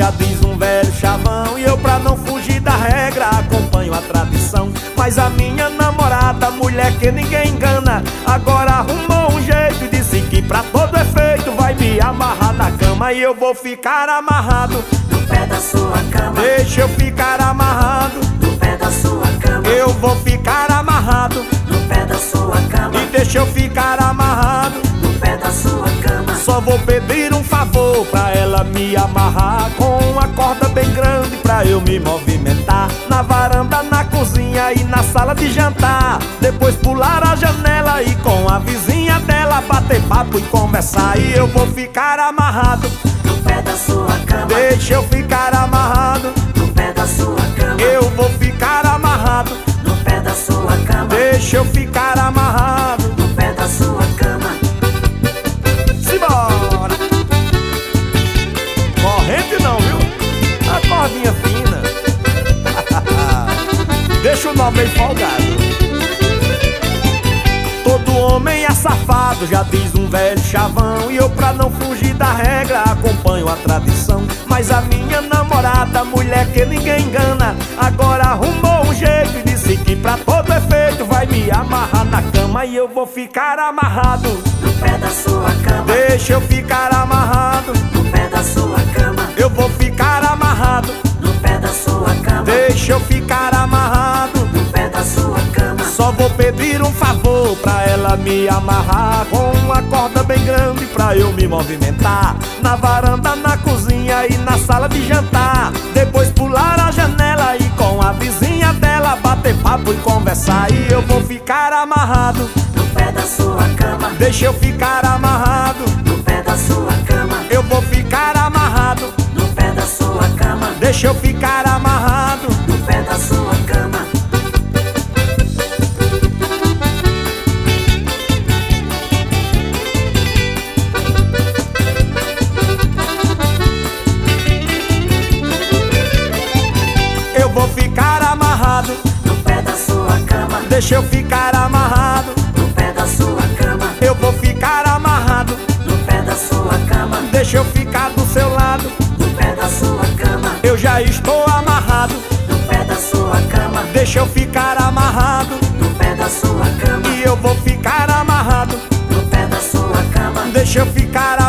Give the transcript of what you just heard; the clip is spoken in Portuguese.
já diz um velho chavão. E eu, pra não fugir da regra, acompanho a tradição. Mas a minha namorada, mulher que ninguém engana, agora arrumou um jeito e disse que pra todo efeito vai me amarrar na cama. E eu vou ficar amarrado no pé da sua cama. Deixa eu ficar amarrado no pé da sua cama. Eu vou ficar amarrado no pé da sua cama. E deixa eu ficar amarrado no pé da sua cama. Só vou pedir um favor pra ela me amarrar com uma corda bem grande pra eu me movimentar na varanda, na cozinha e na sala de jantar. Depois pular a janela e com a vizinha dela bater papo e conversar. E eu vou ficar amarrado no pé da sua cama. Deixa eu ficar amarrado no pé da sua cama. Eu vou ficar amarrado no pé da sua cama. Deixa eu ficar amarrado no pé da sua cama. Simbora! Corrente não, viu? A cordinha fina. Deixa o nó bem folgado. Todo homem é safado, já diz um velho chavão. E eu, pra não fugir da regra, acompanho a tradição. Mas a minha namorada, mulher que ninguém engana, agora arrumou um jeito e disse que pra todo efeito vai me amarrar na cama. E eu vou ficar amarrado no pé da sua cama. Deixa eu ficar amarrado no pé da sua cama. Eu vou ficar amarrado no pé da sua cama. Deixa eu ficar amarrado no pé da sua cama. Só vou pedir um favor pra ela me amarrar com uma corda bem grande pra eu me movimentar na varanda, na cozinha e na sala de jantar. Depois pular a janela e com a vizinha dela bater papo e conversar. E eu vou ficar amarrado no pé da sua cama. Deixa eu ficar amarrado no pé da sua cama. Eu vou ficar amarrado no pé da sua cama. Deixa eu ficar amarrado no pé da sua cama. Eu vou ficar amarrado no pé da sua cama. Deixa eu ficar amarrado no pé da sua cama. Eu vou ficar amarrado no pé da sua cama. Deixa eu ficar do seu lado no pé da sua cama. Eu já estou amarrado no pé da sua cama. Deixa eu ficar amarrado no pé da sua cama. E eu vou ficar amarrado no pé da sua cama. Deixa eu ficar